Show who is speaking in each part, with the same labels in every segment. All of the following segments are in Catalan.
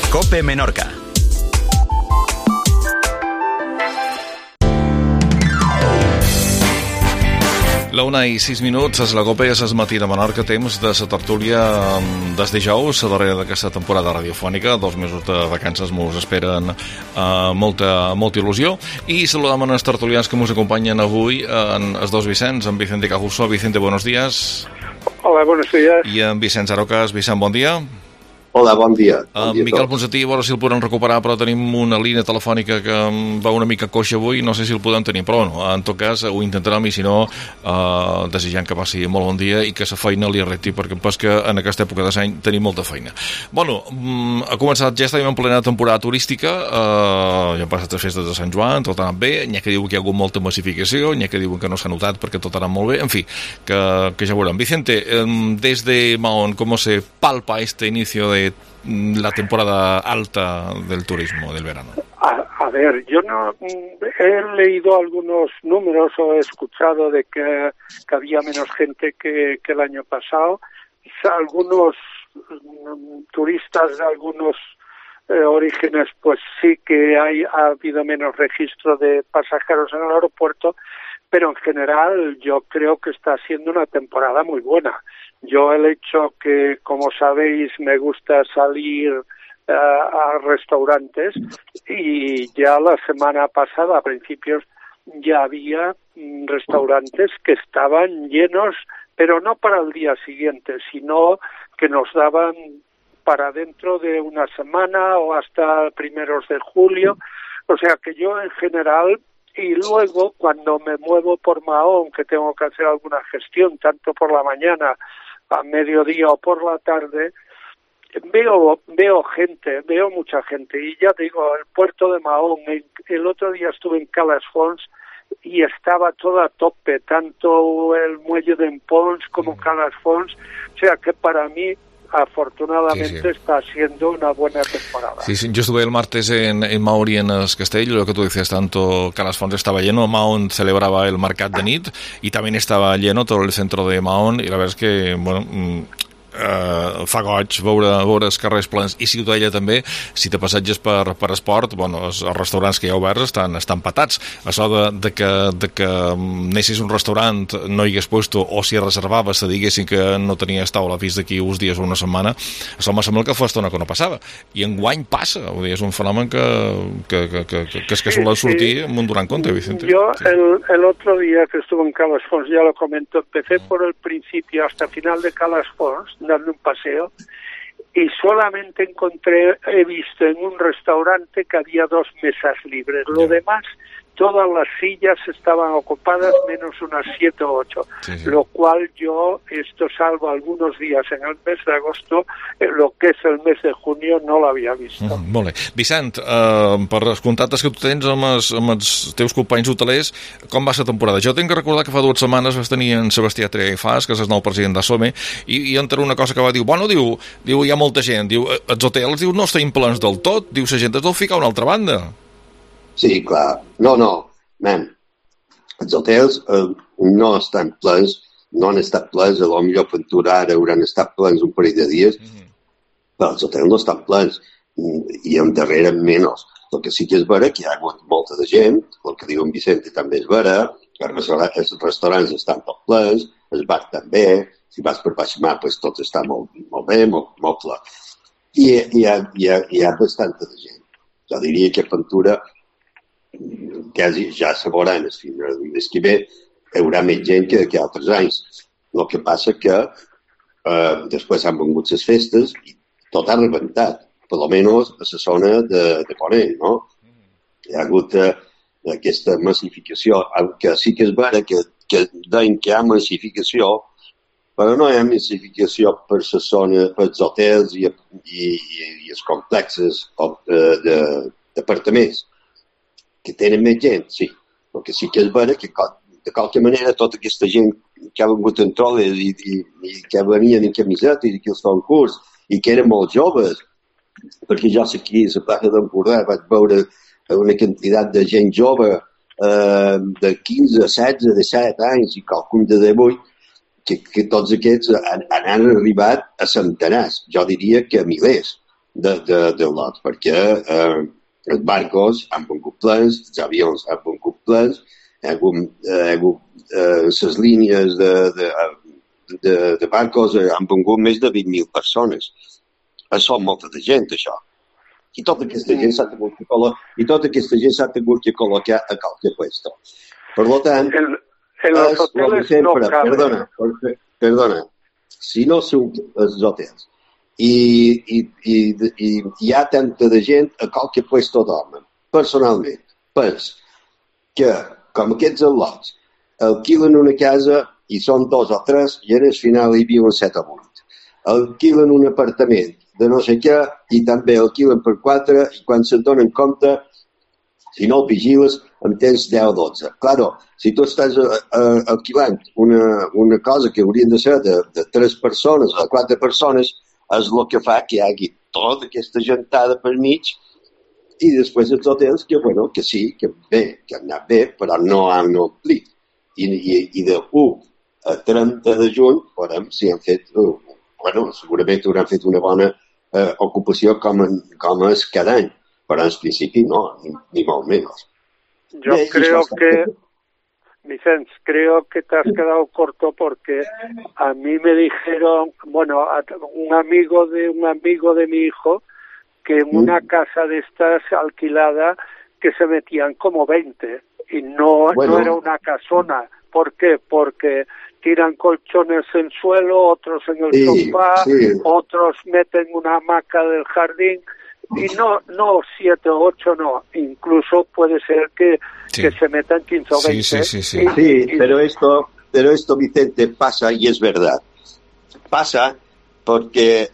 Speaker 1: COPE Menorca.
Speaker 2: La 1:06, és la COPE, és el matí de Menorca, temps de la tertúlia des dijous, a darrere d'aquesta temporada radiofònica. 2 mesos de vacances mos esperen molta il·lusió. I saludem els tertulians que mos acompanyen avui, els dos Vicents, en Vicente Cajuso. Vicente, buenos días.
Speaker 3: Hola, buenos días.
Speaker 2: I en Vicenç Arocas. Vicent, bon dia.
Speaker 4: Hola, bon dia.
Speaker 2: Miquel Ponsatí, a veure si el podem recuperar, però tenim una línia telefònica que va una mica coixa avui, no sé si el podem tenir, però bueno, en tot cas ho intentarem i si no, desitjant que passi molt bon dia i que la feina li arrecti, perquè em penso que en aquesta època de l'any tenim molta feina. Bueno, ha començat, ja estem en plena temporada turística, ja han passat les festes de Sant Joan, tot ha anat bé, n'hi ha que diuen que hi ha hagut molta massificació, n'hi ha que diuen que no s'ha notat perquè tot ha anat molt bé, en fi, que ja veurem. Vicente, desde Mahón, ¿cómo se palpa este inicio de la temporada alta del turismo del verano?
Speaker 3: A ver, yo no he leído algunos números o he escuchado de que había menos gente que el año pasado. Algunos turistas de algunos orígenes, pues sí que ha habido menos registro de pasajeros en el aeropuerto, pero en general yo creo que está siendo una temporada muy buena. Yo el hecho que, como sabéis, me gusta salir a restaurantes y ya la semana pasada, a principios, ya había restaurantes que estaban llenos, pero no para el día siguiente, sino que nos daban para dentro de una semana o hasta primeros de julio. O sea que yo en general, y luego cuando me muevo por Mahón, que tengo que hacer alguna gestión, tanto por la mañana, a mediodía o por la tarde, veo gente, veo mucha gente. Y ya digo, el puerto de Mahón, el otro día estuve en Cales Fonts y estaba todo a tope, tanto el muelle de Empons como Cales Fonts. O sea que para mí, afortunadamente, sí. Está siendo una buena temporada.
Speaker 2: Sí, yo estuve el martes en Mahón y en el Castell, lo que tú decías, tanto Cales Fonts estaba lleno, Mahón celebraba el Mercat de Nit y también estaba lleno todo el centro de Mahón, y la verdad es que, bueno, fa goig veure els carrers plens, i Ciutadella també. Si te passatges per esport, bueno, els restaurants que hi ha oberts estan patats. Això de que anessis a un restaurant, no hi hagués puesto, o si reservaves te diguessin que no tenies taula fins d'aquí uns dies o una setmana, això me sembla que fa estona que no passava, i enguany passa. Vull dir, és un fenomen que suele sortir amb un durant compte, Vicente.
Speaker 3: Yo el otro día que estuve en Cales Fonts, ya lo comento, empecé por el principio hasta final de Cales Fonts, dando un paseo, y solamente he visto en un restaurante que había 2 mesas libres. Lo demás, todas las sillas estaban ocupadas, menos unas 7 o 8. Sí. Lo cual yo, esto salvo algunos días en el mes de agosto, lo que és el mes de junio no l'havia vist.
Speaker 2: Molt bé. Vicent, per els contactes que tu tens amb els teus companys hotelers, com va la temporada? Jo tinc que recordar que fa 2 setmanes vas tenir en Sebastià Triafàs, que és el nou president d'Assome, i entre una cosa que va dir, bueno, diu, hi ha molta gent, diu, els hotels, diu, no estan plens del tot, diu, la gent es deu ficar a una altra banda.
Speaker 4: Sí, clar. No, man. Els hotels no estan plens, no han estat plens, a lo millor Ventura ara hauran estat plens un parell de dies, però els hotels no estan plens, i en darrere menys. El que sí que és vera que hi ha hagut molta de gent, el que diu en Vicente també és vera, els restaurants estan tot plens, els bars també, si vas per Baixamar, pues tot està molt bé, molt ple. I hi ha bastanta de gent. Jo diria que a Ventura quasi ja se veuran el mes que ve, hi haurà més gent que altres anys. El que passa que després han vengut les festes i tot ha rebentat, per almenys a la zona de Ponent, no? Hi ha hagut aquesta massificació, que sí que és vera que deien que hi ha massificació, però no hi ha massificació per la zona, per els hotels i els complexes d'apartaments, que tenen més gent, sí. El que sí que és vera que, de qualque manera, tota aquesta gent que ha vengut en troles i que venien en camiseta i que els fan curs i que eren molt joves, perquè jo aquí a la plaça d'Empordà vaig veure una quantitat de gent jove de 15, 16, 17 anys i qualcun de 18, que tots aquests han arribat a centenars, jo diria que a milers. del lot, perquè els barcos han vengut plens, els avions han vengut plens, les línies de barcos han vengut més de 20.000 persones. Són molta de gent, això. I tota aquesta gent s'ha tingut que col·locar a qualque puesto. Per tant,
Speaker 3: els hoteles no caben.
Speaker 4: Perdona, si no són els hotels i hi ha tanta de gent a qualque puesto dormen. Personalment, penso que, com aquests al·lots, alquilen una casa i són 2 o 3 i al final hi viuen 7 o 8. Alquilen un apartament de no sé què i també alquilen per 4 i quan se'n donen compte, si no el vigiles, en tens 10 o 12. Claro, si tu estàs alquilant una cosa que haurien de ser de 3 persones o 4 persones, és el que fa que hi hagi tota aquesta gentada per mig i després els hotels que, bueno, que sí, que bé, que han anat bé, però no han omplit. I de 1 a 30 de juny, veurem si han fet, segurament hauran fet una bona ocupació com és cada any, pero en principio no, ni más o menos.
Speaker 3: Yo creo que, Vicens, creo que te has quedado corto porque a mí me dijeron, bueno, un amigo de mi hijo, que en una casa de estas alquilada que se metían como 20 y no era una casona. ¿Por qué? Porque tiran colchones en el suelo, otros en el sofá, otros meten una hamaca del jardín. Y no 7 o 8, no. Incluso puede ser que se metan 15 o 20.
Speaker 4: Sí, pero esto, Vicente, pasa y es verdad. Pasa porque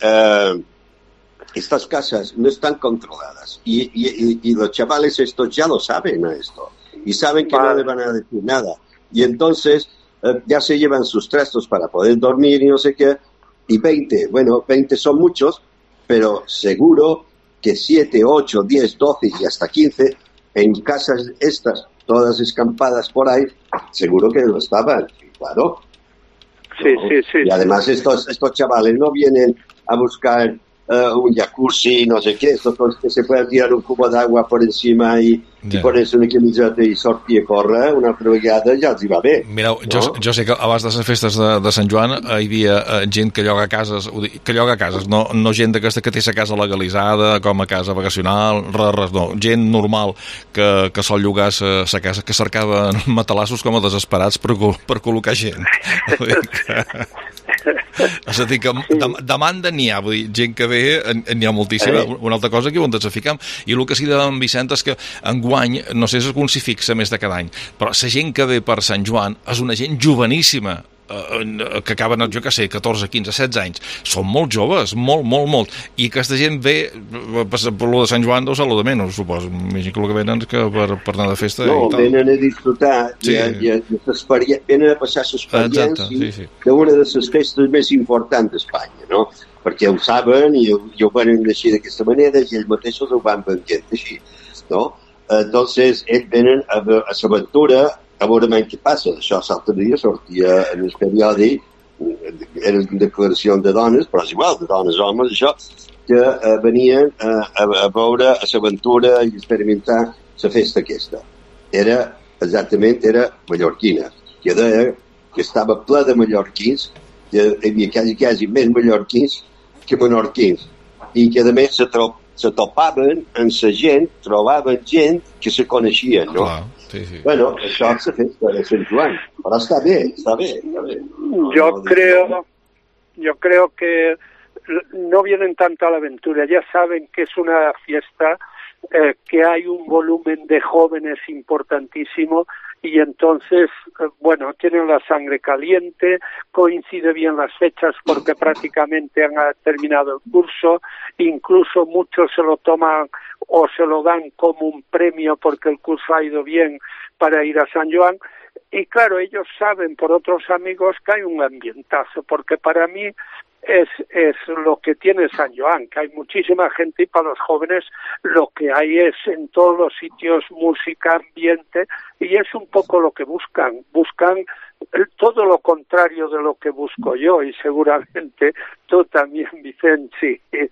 Speaker 4: estas casas no están controladas. Y los chavales estos ya lo saben esto. Y saben que no le van a decir nada. Y entonces ya se llevan sus trastos para poder dormir y no sé qué. Y 20 son muchos, pero seguro que 7, 8, 10, 12 y hasta 15 en casas estas, todas escampadas por ahí, seguro que lo estaban, claro.
Speaker 3: Sí.
Speaker 4: Y además estos chavales no vienen a buscar un jacuzzi, no sé qué, estos que se pueden tirar un cubo d'agua por encima i ponerse una camiseta i sortir a córrer una altra vegada, ja els hi va bé.
Speaker 2: Mireu, jo sé que abans de les festes de Sant Joan hi havia gent que lloga cases, no gent d'aquesta que té sa casa legalitzada com a casa vacacional, res, no, gent normal que sol llogar sa casa, que cercaven matalassos com a desesperats per col·locar gent. És a dir, que demanda n'hi ha, vull dir, gent que ve n'hi ha moltíssima. Una altra cosa que ho desaficam. I el que sí de Vicent és que enguany, no sé si és si fixa més de cada any, però la gent que ve per Sant Joan és una gent joveníssima, que acaben, jo què sé, 14, 15, 16 anys. Són molt joves, molt. I aquesta gent ve, per lo de Sant Joan, deu ser lo de menys, suposo. M'imagino que el que venen és que per anar de festa
Speaker 4: i tal. Venen a disfrutar, venen a passar l'experiència d'una de les festes més importants d'Espanya, no? Perquè ho saben i ho venen així d'aquesta manera i ells mateixos ho van venint així, no? Entonces, ells venen a l'aventura a veure què passa. Això l'altre dia sortia en el periòdic, eren declaracions de dones, però és igual, de dones, homes, això, que venien a veure l'aventura i experimentar la festa aquesta. Era mallorquina, que deia que estava ple de mallorquins, que hi havia quasi més mallorquins que menorquins, i que a més se topaven amb la gent, trobaven gent que se coneixien, no?
Speaker 2: Clar. Sí.
Speaker 4: Bueno, això és la festa de Sant Joan, però està bé.
Speaker 3: Yo creo que no vienen tanto a la aventura, ya saben que es una fiesta, que hay un volumen de jóvenes importantísimo y entonces, tienen la sangre caliente, coincide bien las fechas porque prácticamente han terminado el curso, incluso muchos se lo toman o se lo dan como un premio porque el curso ha ido bien para ir a San Joan. Y claro, ellos saben por otros amigos que hay un ambientazo, porque para mí es lo que tiene San Joan, que hay muchísima gente y para los jóvenes lo que hay es en todos los sitios música, ambiente, y es un poco lo que buscan todo lo contrario de lo que busco yo y seguramente tú también, Vicente, sí.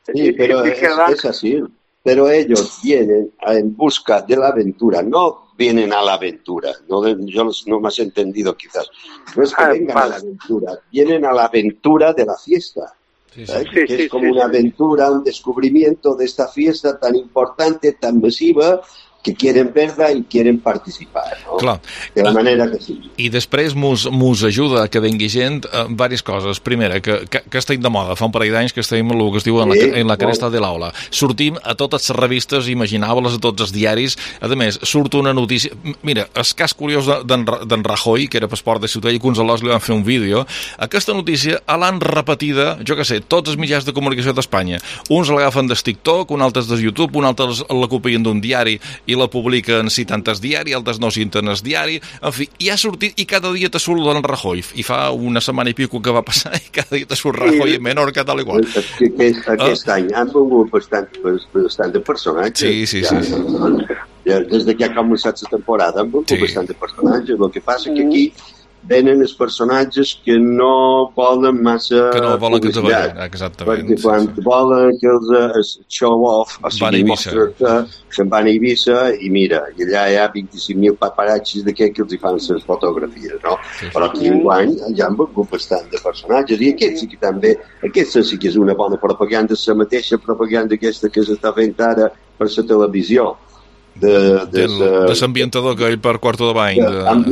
Speaker 4: Sí, pero es así. Pero ellos vienen en busca de la aventura, no vienen a la aventura. Yo no me has entendido quizás. No es que vengan a la aventura, vienen a la aventura de la fiesta.
Speaker 2: Sí,
Speaker 4: que es como una aventura, un descubrimiento de esta fiesta tan importante, tan masiva, que quieren verla i quieren participar, no?
Speaker 2: Clar.
Speaker 4: De la manera que sigui.
Speaker 2: I després mos ajuda a que vengui gent diverses coses. Primera, que estem de moda. Fa un parell d'anys que estem el que es diu en la cresta de l'aula. Sortim a totes les revistes imaginables, a tots els diaris. A més, surt una notícia... Mira, el cas curiós d'en Rajoy, que era passaport de Ciutadella, i que uns alòs li van fer un vídeo. Aquesta notícia l'han repetida, jo què sé, tots els mitjans de comunicació d'Espanya. Uns l'agafen del TikTok, un altre des de YouTube, un altre la copien d'un diari i la publiquen citant el diari, altres no citant el diari, en fi, i ha sortit, i cada dia te surt d'en Rajoy, i fa una setmana i pico que va passar, i cada dia te surt Rajoy en Menorca, tal i qual.
Speaker 4: Aquest any han vingut bastant de personatges.
Speaker 2: Sí.
Speaker 4: Des que ha començat la temporada han vingut bastant de personatges, el que passa que aquí venen els personatges que no volen massa publicitat, perquè quan volen que els show-off, o sigui, mostrar-te, se'n van a Eivissa i mira, i allà hi ha 25.000 paparazzis d'aquests que els hi fan les fotografies, no? Però aquí enguany ja han vingut bastant de personatges, i aquest sí que també, aquesta sí que és una bona propaganda, la mateixa propaganda aquesta que s'està fent ara per la televisió, de
Speaker 2: l'ambientador que hi per Quarto de Bany,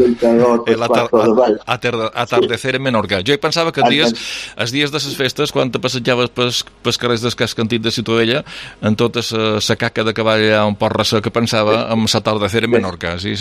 Speaker 2: atardecer en Menorca. Jo pensava que els dies de les festes, quan te passejaves pels carrers del casc antic de Ciutadella, en tota la caca de cavall allà un poc ressa, que pensava en l'atardecer en Menorca, sí.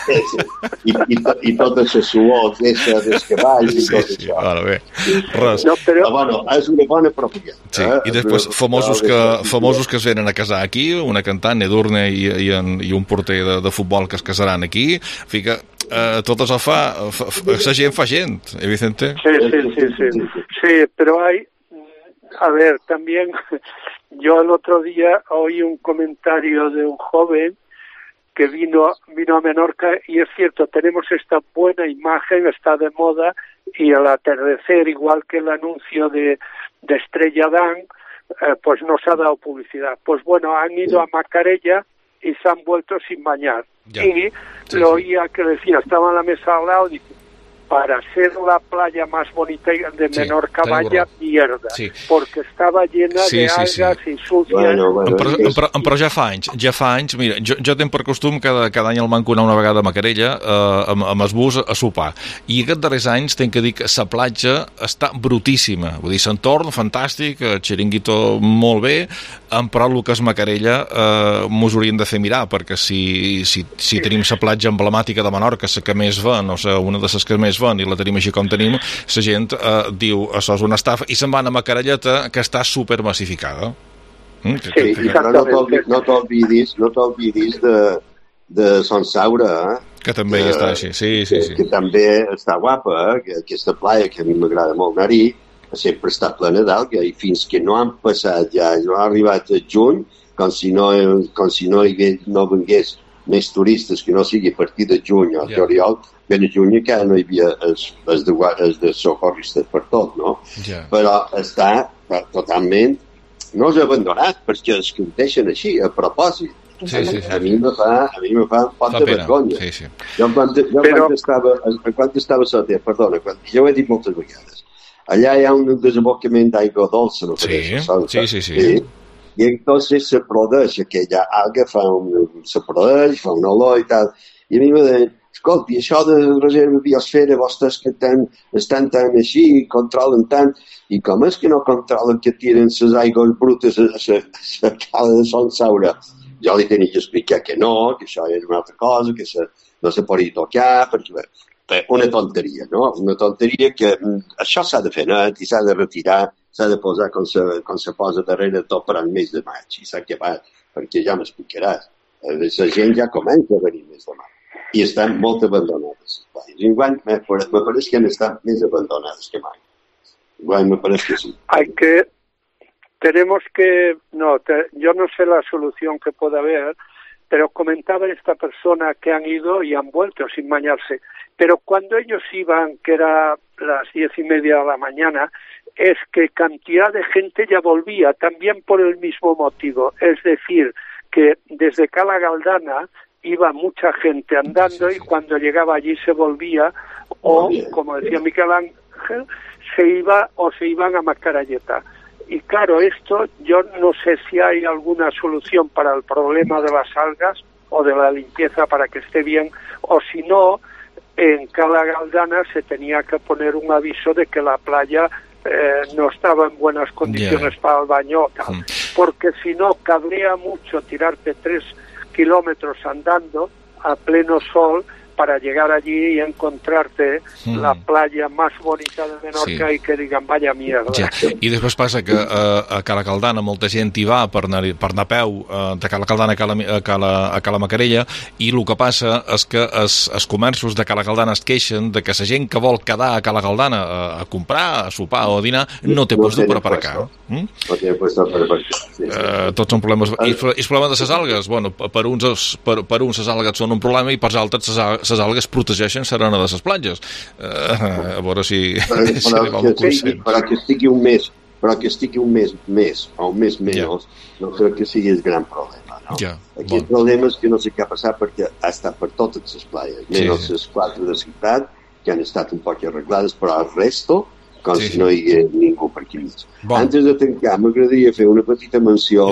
Speaker 4: I tota la suor dels cavalls i tot això.
Speaker 2: Ara bé, res.
Speaker 4: Però bueno, és una bona propaganda.
Speaker 2: Sí, i després famosos que es venen a casar aquí, una cantant, Edurne i un porter de futbol que es casaran aquí, en fi que tot això la gent fa gent, Vicente.
Speaker 3: Sí, pero hay, a ver, también yo el otro día oí un comentario de un joven que vino a Menorca, y es cierto, tenemos esta buena imagen, está de moda, y al atardecer, igual que el anuncio de Estrella Damm, pues nos ha dado publicidad. Pues bueno, han ido a Macarella y se han vuelto sin bañar. Y lo oía que decía, estaba en la mesa al lado, dice, para ser la playa más bonita de Menorca, vaya mierda, porque estava llena de algas i sucia.
Speaker 2: Però ja fa anys, mira, jo tenc per costum cada any al manco anar una vegada a Macarella amb el bus a sopar, i aquests darrers anys tenc que dir que la platja està brutíssima, vull dir, l'entorn fantàstic, el xiringuito molt bé, però el que és Macarella mos hauríem de fer mirar, perquè si tenim la platja emblemàtica de Menorca, la que més ven, o una de les que més i la tenim així com tenim, la gent diu això és una estafa i se'n van a Macarelleta, que està supermassificada.
Speaker 4: No t'olvidis de Son Saura,
Speaker 2: que també està així, sí.
Speaker 4: Que també està guapa, que aquesta playa que a mi m'agrada molt anar-hi, sempre està plena d'alga, i fins que no han passat ja, no ha arribat el juny, com si no vengués més turistes que no sigui a partir de juny o juliol, ben a juny encara no hi havia els de socorristes per tot, no? Però està totalment, no és abandonat, perquè els que ho deixen així, a propòsit. A mi me fa un pot de vergonya. Jo quan estava solter, perdona, jo ho he dit moltes vegades, allà hi ha un desabocament d'aigua dolça, no sé,
Speaker 2: sí.
Speaker 4: I entonces se produeix aquella alga, se produeix, fa una olor i tal, i a mi me deien, escolti, això de reserva biosfera, vostès que estan tan així, controlen tant, i com és que no controlen que tiren les aigües brutes a la cala de Son Saura? Jo li tenia que explicar que no, que això és una altra cosa, que no se podia tocar, perquè una tonteria, no? Una tonteria que això s'ha de fer net i s'ha de retirar, s'ha de posar com se posa darrere tot per al mes de maig, i s'ha acabat, perquè ja m'explicaràs. La gent ja comença a venir mes de maig. I estan molt abandonades. Igual me parece que han estat més abandonades que mai. Igual me parece que sí.
Speaker 3: Yo no sé la solución que pueda haber, pero comentaba esta persona que han ido y han vuelto sin bañarse. Pero cuando ellos iban, que era las 10:30 de la mañana, es que cantidad de gente ya volvía, también por el mismo motivo. Es decir, que desde Cala Galdana iba mucha gente andando y cuando llegaba allí se volvía, o, como decía Miguel Ángel, se iban a Mascaralleta. Y claro, esto yo no sé si hay alguna solución para el problema de las algas o de la limpieza para que esté bien, o si no, en Cala Galdana se tenía que poner un aviso de que la playa no estaba en buenas condiciones para el baño, tal. Porque si no, cabrea mucho tirarte 3 kilómetros andando a pleno sol para llegar allí y encontrarte la playa más bonita de Menorca i que digan, vaya mierda.
Speaker 2: Ja. I després passa que a Cala Galdana molta gent hi va per anar a peu de Cala Galdana a Cala Macarella, i el que passa és que els comerços de Cala Galdana es queixen de que la gent que vol quedar a Cala Galdana a comprar, a sopar o a dinar no té puesto per aparcar.
Speaker 4: No té puesto per aparcar.
Speaker 2: Tots són problemes. I el problema de les algues, bueno, per uns les algues són un problema i per altres les algues protegeixen serena de les platges. A veure si arriba al consens.
Speaker 4: Però que estigui un mes més o un mes menys, no crec que sigui el gran problema. No? Aquí el problema és que no sé què ha passat perquè ha estat per totes les platges, menys les 4 de ciutat, que han estat un poc arreglades, però el resto, com si no hi hagués ningú per aquí mig. Antes de tancar, m'agradaria fer una petita menció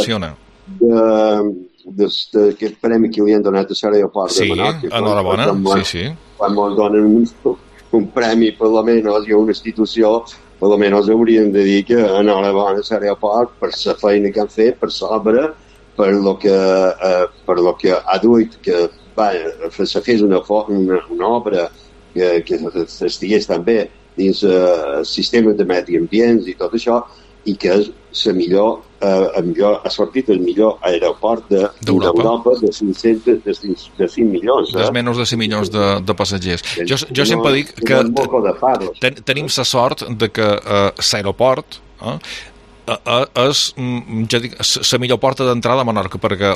Speaker 4: d'aquest premi que li han donat a l'aeroport de Menorca.
Speaker 2: Sí, enhorabona,
Speaker 4: quan ens donen un premi, per lo menos, i una institució, per lo menos haurien de dir que enhorabona a l'aeroport per la feina que han fet, per l'obra, per lo que ha duit que se fes una obra que estigués també dins el sistema de medi ambient i tot això, i que és ha sortit el millor aeroport d'Europa de 5 milions.
Speaker 2: De menys de 5 milions de passatgers. Jo sempre dic que tenim la sort de que l'aeroport és, ja dic, la millor porta d'entrada a Menorca, perquè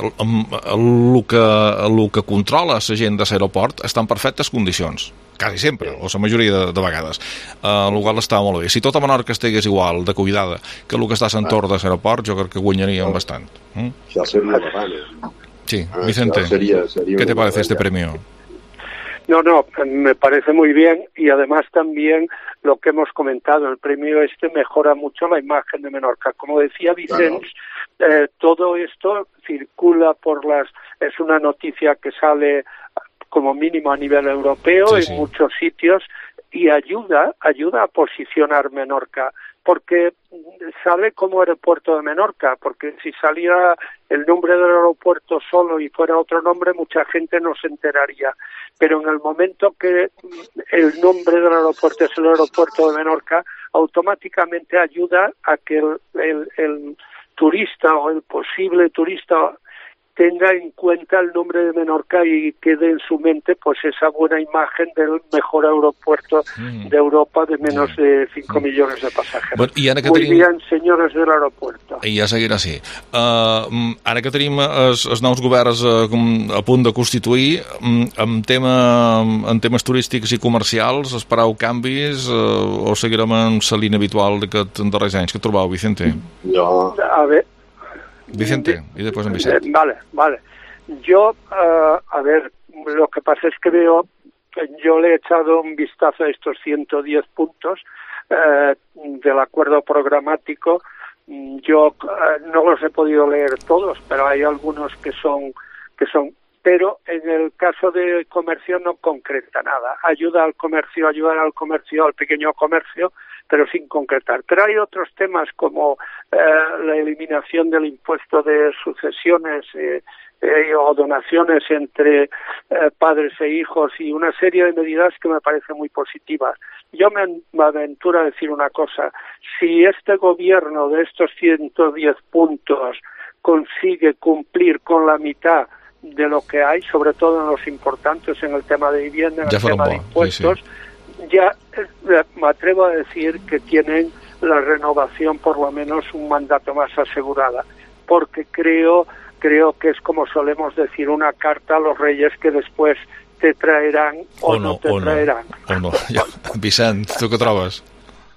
Speaker 2: el que controla la gent de l'aeroport està en perfectes condicions, quasi sempre, o la majoria de vegades. El qual està molt bé. Si tota Menorca estigués igual de cuidada que el que està a l'entorn de l'aeroport, jo crec que guanyaríem bastant.
Speaker 4: Això seria la gana.
Speaker 2: Sí, Vicente, ¿qué te parece este premio?
Speaker 3: No, me parece muy bien, y además también lo que hemos comentado, el premio mejora mucho la imagen de Menorca. Como decía Vicente, todo esto circula es una noticia que sale como mínimo a nivel europeo en muchos sitios, y ayuda a posicionar Menorca, porque sale como aeropuerto de Menorca, porque si saliera el nombre del aeropuerto solo y fuera otro nombre, mucha gente no se enteraría. Pero en el momento que el nombre del aeropuerto es el aeropuerto de Menorca, automáticamente ayuda a que el turista o el posible turista tenga en cuenta el nombre de Menorca y quede en su mente pues esa buena imagen del mejor aeropuerto de Europa de menos de 5 millones de pasajeros.
Speaker 2: Bueno,
Speaker 3: Muy bien, senyores del aeropuerto.
Speaker 2: I ja seguirà així. Ara que tenim els nous governs a punt de constituir, en temes turístics i comercials, esperau canvis o seguirem en la línia habitual d'aquests darrers anys? Què trobeu, Vicente?
Speaker 3: A ver,
Speaker 2: Vicente, y después en Vicente.
Speaker 3: Vale. Yo, a ver, lo que pasa es que yo le he echado un vistazo a estos 110 puntos del acuerdo programático. Yo no los he podido leer todos, pero hay algunos que son, pero en el caso de comercio no concreta nada. Ayudar al comercio, al pequeño comercio, pero sin concretar. Pero hay otros temas como la eliminación del impuesto de sucesiones o donaciones entre padres e hijos y una serie de medidas que me parecen muy positivas. Yo me aventuro a decir una cosa. Si este gobierno de estos 110 puntos consigue cumplir con la mitad de lo que hay, sobre todo en los importantes, en el tema de vivienda, en el tema de impuestos, ya me atrevo a decir que tienen la renovación, por lo menos un mandato más asegurada, porque creo que es, como solemos decir, una carta a los reyes que después te traerán o no te traerán.
Speaker 2: O no. Ja. Vicent, tu què trobes?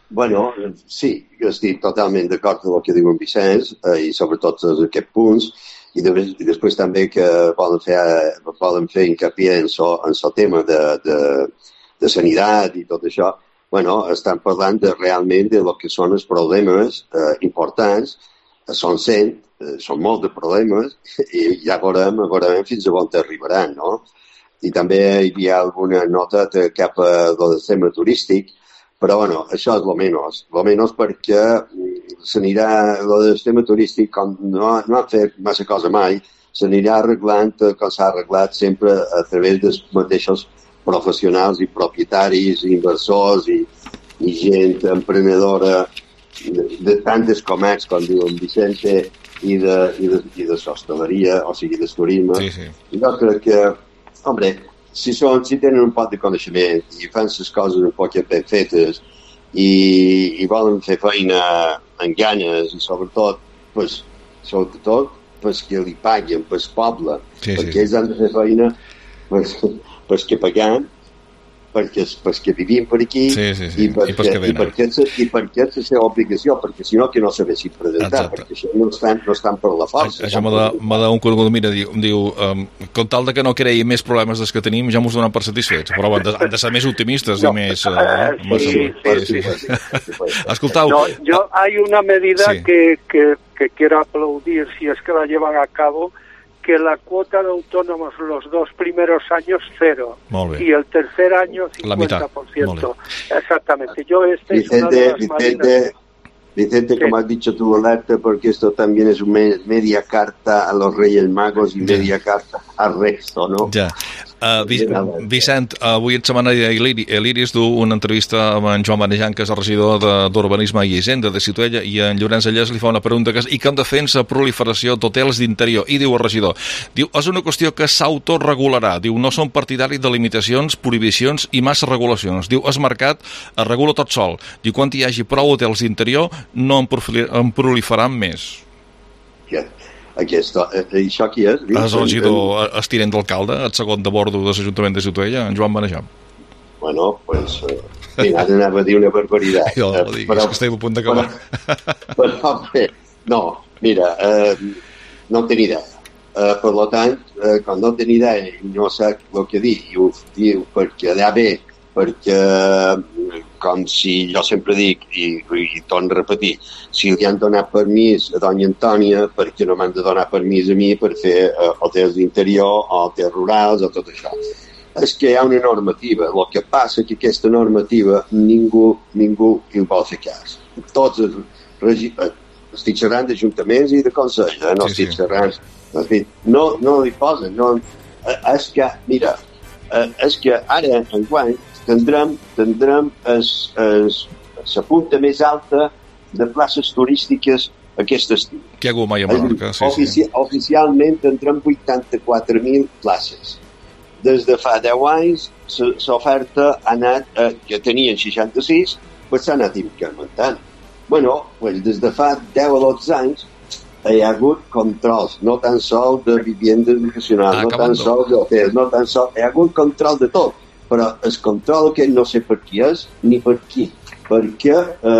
Speaker 4: Bueno, sí, jo estic totalment d'acord amb el que diu en Vicenç i sobretot aquests punts i després també que poden fer hincapié en el tema de sanitat i tot això. Bueno, estan parlant realment de lo que són els problemes importants, són molts de problemes i ja veurem fins a on arribaran, no? I també hi havia alguna nota cap al tema turístic, però bueno, això és lo menys perquè s'anirà, el del tema turístic, com no han fet massa cosa mai, s'anirà arreglant com s'ha arreglat sempre a través dels mateixos professionals i propietaris, inversors i gent emprenedora de tantes comerç, com diu en Vicente, i de l'hostaleria, o sigui, del turisme.
Speaker 2: Sí.
Speaker 4: I jo crec que, hombre, si tenen un poc de coneixement i fan les coses un poc ben fetes i volen fer feina amb ganes i sobretot que li paguen pel poble, perquè ells han de fer feina perquè pagant, perquè vivim per aquí i perquè és la seva obligació, perquè si no que no sabessin presentar. Exacte. Perquè això no estan per la força.
Speaker 2: Això m'ha d'un conegut, mira, diu com tal de que no creï més problemes dels que tenim, ja m'ho donen per satisfets, però han de ser més optimistes i més...
Speaker 3: Sí.
Speaker 2: Escoltau...
Speaker 3: Hay una medida que quiero aplaudir si es que la llevan a cabo, que la cuota de autónomos los 2 primeros años 0 y el tercer año 50%. Exactamente.
Speaker 4: Vicente, como has dicho tú, Olarte, porque esto también es media carta a los Reyes Magos y media carta al resto, ¿no?
Speaker 2: Ja. Vicent, avui en Setmana l'Iris du una entrevista amb en Joan Manejan, que és el regidor d'Urbanisme i Hisenda de Ciutadella, i en Llorenç Allès li fa una pregunta que és: i com defensa proliferació d'hotels d'interior? I diu el regidor, és una qüestió que s'autoregularà. Diu, no són partidaris de limitacions, prohibicions i massa regulacions. Diu, el mercat es regula tot sol. Diu, quan hi hagi prou hotels d'interior no en proliferaran més.
Speaker 4: Això qui és?
Speaker 2: És el regidor estirent d'alcalde, el segon de bordo de l'Ajuntament de Ciutadella, en Joan Manejan.
Speaker 4: Bueno, pues... Mira, anava a dir una barbaritat.
Speaker 2: Jo no diguis, que estem a punt d'acabar.
Speaker 4: No, mira, no tenc idea. Per tant, quan no tenc idea i no sé el que dir, i ho diu perquè allà bé, perquè, com si jo sempre dic, i torno a repetir, si li han donat permís a Doña Antònia, perquè no m'han de donar permís a mi per fer hotels d'interior o hotels rurals o tot això. És que hi ha una normativa. El que passa és que aquesta normativa ningú hi vol fer cas. Tots estic xerrant d'ajuntaments i de consells, no estic xerrant... No li posen. És que, mira, és que ara, enguany, tindrem la punta més alta de places turístiques aquest estiu.
Speaker 2: Que hi ha hagut mai a Menorca, sí.
Speaker 4: Oficialment tindrem 84.000 places. Des de fa 10 anys l'oferta ha anat, que tenien 66, pues s'ha anat incrementant. Bueno, pues des de fa 10 o 12 anys hi ha hagut controls, no tan sols de viviendes vacacionals, no tan sols d'hotels, hi ha hagut control de tot. Però el control que no sé per qui és ni per qui, perquè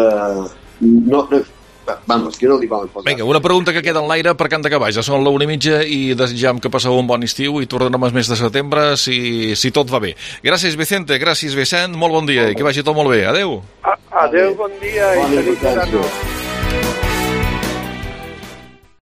Speaker 4: que no li volen posar.
Speaker 2: Vinga, una pregunta que queda en l'aire per Can de Cavalls. Ja són l'1:30 i desitjam que passeu un bon estiu i tornem al mes de setembre si tot va bé. Gràcies, Vicente, gràcies, Vicent, molt bon dia i que vagi tot molt bé. Adéu.
Speaker 3: Adéu, bon dia i feliç verano.